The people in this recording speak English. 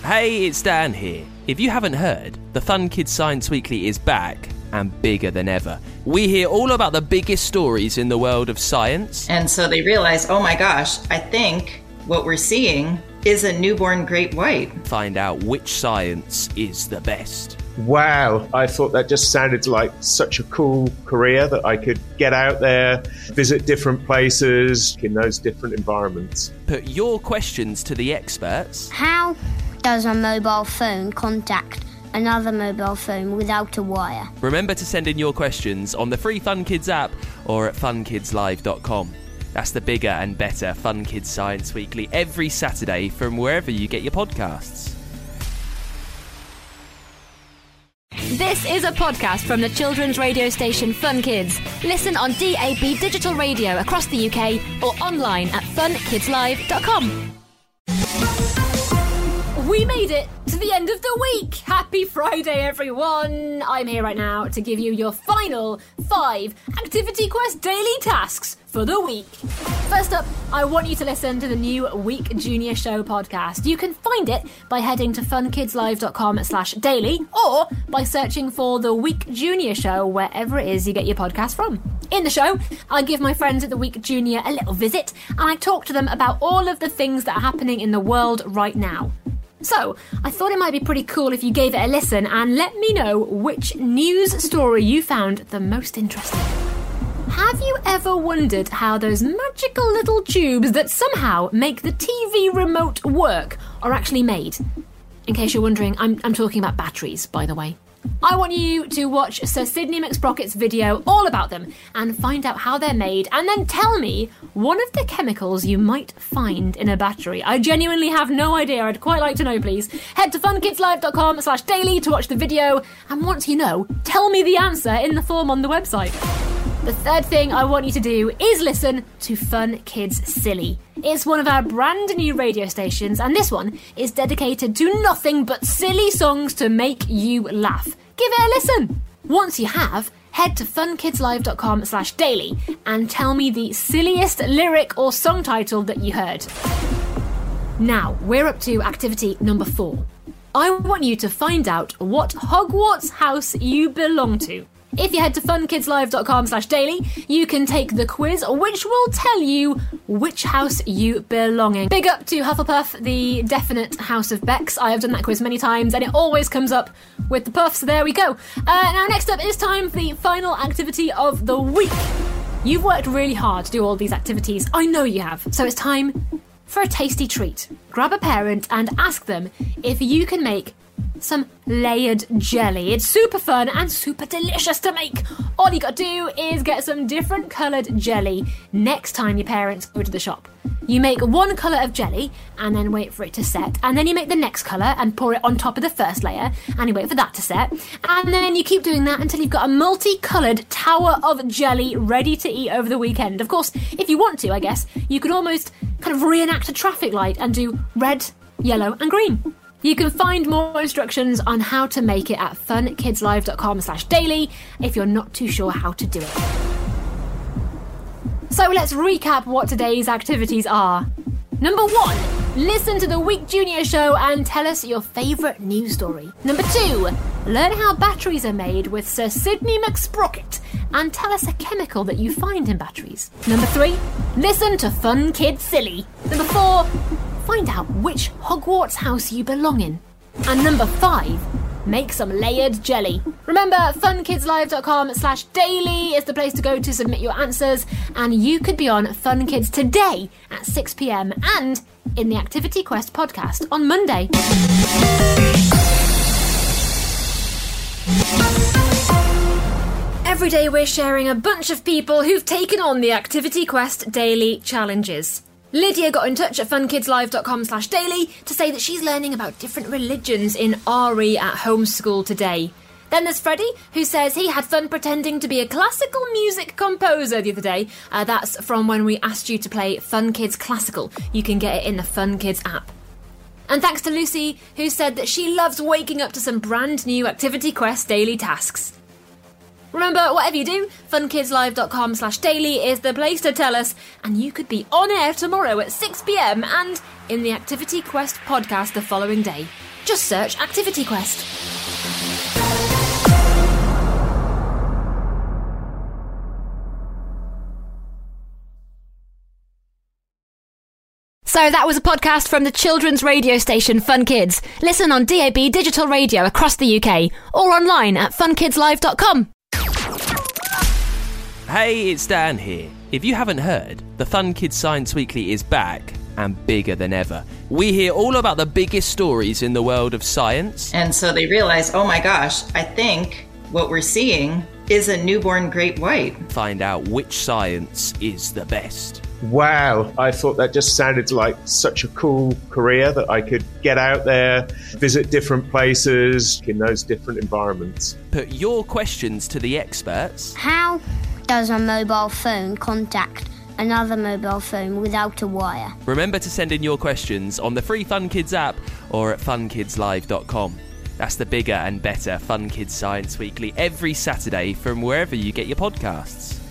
Hey, it's Dan here. If you haven't heard, the Fun Kids Science Weekly is back and bigger than ever. We hear all about the biggest stories in the world of science. And so they realize, oh my gosh, I think what we're seeing is a newborn great white. Find out which science is the best. Wow, I thought that just sounded like such a cool career that I could get out there, visit different places in those different environments. Put your questions to the experts. How does a mobile phone contact another mobile phone without a wire? Remember to send in your questions on the free Fun Kids app or at funkidslive.com. That's the bigger and better Fun Kids Science Weekly every Saturday from wherever you get your podcasts. This is a podcast from the children's radio station Fun Kids. Listen on DAB digital radio across the UK or online at funkidslive.com. We made it to the end of the week. Happy Friday, everyone. I'm here right now to give you your final 5 Activity Quest daily tasks for the week. First up, I want you to listen to the new Week Junior Show podcast. You can find it by heading to funkidslive.com/daily or by searching for the Week Junior Show wherever it is you get your podcast from. In the show, I give my friends at the Week Junior a little visit and I talk to them about all of the things that are happening in the world right now. So, I thought it might be pretty cool if you gave it a listen and let me know which news story you found the most interesting. Have you ever wondered how those magical little tubes that somehow make the TV remote work are actually made? In case you're wondering, I'm talking about batteries, by the way. I want you to watch Sir Sidney McSprocket's video all about them and find out how they're made and then tell me one of the chemicals you might find in a battery. I genuinely have no idea. I'd quite like to know, please. Head to funkidslive.com/daily to watch the video and once you know, tell me the answer in the form on the website. The third thing I want you to do is listen to Fun Kids Silly. It's one of our brand new radio stations and this one is dedicated to nothing but silly songs to make you laugh. Give it a listen. Once you have, head to funkidslive.com/daily and tell me the silliest lyric or song title that you heard. Now, we're up to activity number 4. I want you to find out what Hogwarts house you belong to. If you head to funkidslive.com/daily, you can take the quiz, which will tell you which house you belong in. Big up to Hufflepuff, the definite House of Becks. I have done that quiz many times, and it always comes up with the puff, so there we go. Now, next up, it's time for the final activity of the week. You've worked really hard to do all these activities. I know you have. So it's time for a tasty treat. Grab a parent and ask them if you can make some layered jelly. It's super fun and super delicious to make. All you gotta do is get some different coloured jelly next time your parents go to the shop. You make one colour of jelly and then wait for it to set, and then you make the next colour and pour it on top of the first layer and you wait for that to set, and then you keep doing that until you've got a multicoloured tower of jelly ready to eat over the weekend. Of course, if you want to, I guess, you could almost kind of reenact a traffic light and do red, yellow and green. You can find more instructions on how to make it at funkidslive.com/daily if you're not too sure how to do it. So let's recap what today's activities are. Number 1, listen to the Week Junior Show and tell us your favourite news story. Number 2, learn how batteries are made with Sir Sidney McSprocket and tell us a chemical that you find in batteries. Number 3, listen to Fun Kids Silly. Number 4, find out which Hogwarts house you belong in. And number 5, make some layered jelly. Remember, funkidslive.com/daily is the place to go to submit your answers, and you could be on Fun Kids today at 6 p.m. and in the Activity Quest podcast on Monday. Every day we're sharing a bunch of people who've taken on the Activity Quest daily challenges. Lydia got in touch at funkidslive.com/daily to say that she's learning about different religions in RE at homeschool today. Then there's Freddie, who says he had fun pretending to be a classical music composer the other day. That's from when we asked you to play Fun Kids Classical. You can get it in the Fun Kids app. And thanks to Lucy, who said that she loves waking up to some brand new Activity Quest daily tasks. Remember, whatever you do, funkidslive.com/daily is the place to tell us, and you could be on air tomorrow at 6 p.m. and in the Activity Quest podcast the following day. Just search Activity Quest. So that was a podcast from the children's radio station Fun Kids. Listen on DAB digital radio across the UK or online at funkidslive.com. Hey, it's Dan here. If you haven't heard, the Fun Kids Science Weekly is back and bigger than ever. We hear all about the biggest stories in the world of science. And so they realize, oh my gosh, I think what we're seeing is a newborn great white. Find out which science is the best. Wow, I thought that just sounded like such a cool career that I could get out there, visit different places in those different environments. Put your questions to the experts. How does a mobile phone contact another mobile phone without a wire? Remember to send in your questions on the free Fun Kids app or at funkidslive.com. That's the bigger and better Fun Kids Science Weekly every Saturday from wherever you get your podcasts.